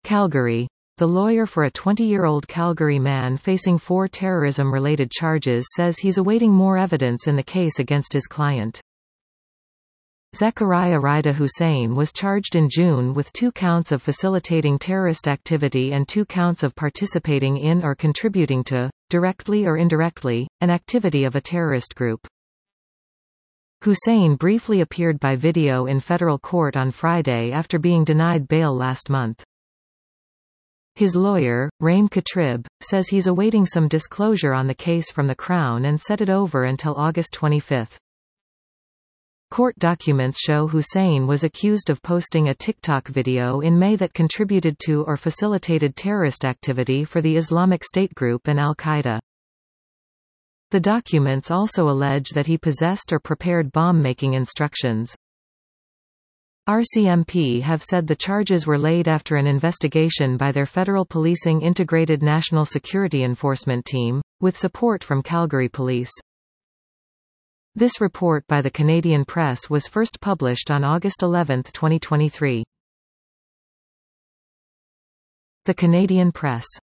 Calgary. The lawyer for a 20-year-old Calgary man facing 4 terrorism-related charges says he's awaiting more evidence in the case against his client. Zechariah Rida Hussein was charged in June with 2 counts of facilitating terrorist activity and 2 counts of participating in or contributing to, directly or indirectly, an activity of a terrorist group. Hussein briefly appeared by video in federal court on Friday after being denied bail last month. His lawyer, Raim Katrib, says he's awaiting some disclosure on the case from the Crown and set it over until August 25. Court documents show Hussein was accused of posting a TikTok video in May that contributed to or facilitated terrorist activity for the Islamic State group and al-Qaeda. The documents also allege that he possessed or prepared bomb-making instructions. RCMP have said the charges were laid after an investigation by their Federal Policing Integrated National Security Enforcement Team, with support from Calgary Police. This report by the Canadian Press was first published on August 11, 2023. The Canadian Press.